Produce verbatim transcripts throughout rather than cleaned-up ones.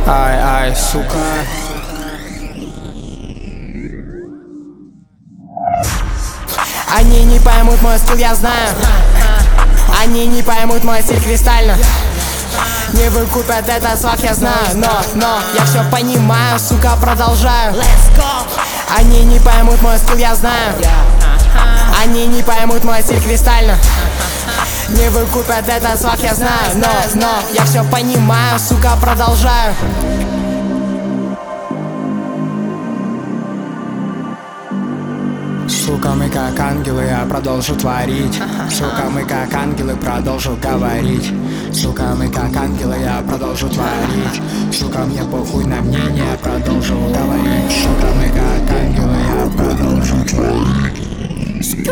Ай, ай, сука. Они не поймут мой стиль, я знаю. Они не поймут мой стиль кристально. Не выкупят этот свак, я знаю. Но, но, я все понимаю, сука, продолжаю. Они не поймут мой стиль, я знаю. Они не поймут мой стиль кристально. Не выкупят этот свак, я знаю. Но, но, я все понимаю, сука, продолжаю. Сука, мы как ангелы, я продолжу творить. Сука, мы как ангелы, продолжу говорить. Сука, мы как ангелы, я продолжу творить. Сука, мне похуй на мнение, продолжу говорить. Сука, мы как ангелы, я продолжу творить.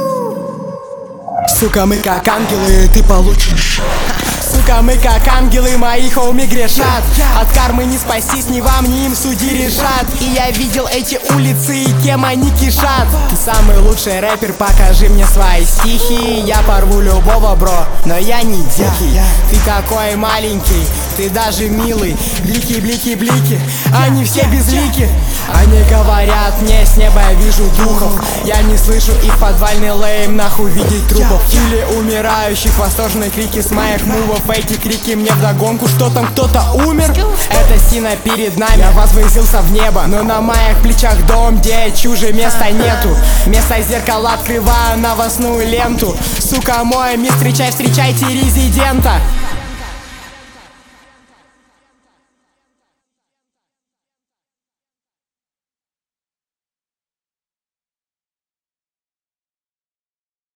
Сука, мы как ангелы, ты получишь. Сука, мы как ангелы, мои хоуми грешат. От кармы не спастись ни вам, ни им судьи решат. И я видел эти улицы и кем они кишат. Ты самый лучший рэпер, покажи мне свои стихи. Я порву любого, бро, но я не дикий. Ты такой маленький, ты даже милый. Блики, блики, блики, они все безлики. Они говорят мне, с неба я вижу духов. Я не слышу их подвальный лейм, нахуй видеть трупов. Или умирающих, восторженные крики с моих мувов. Эти крики мне вдогонку, что там кто-то умер. Это стена перед нами, я возвысился в небо. Но на моих плечах дом, где чуже места нету. Вместо зеркала открываю новостную ленту. Сука, мой мир, встречай, встречайте резидента.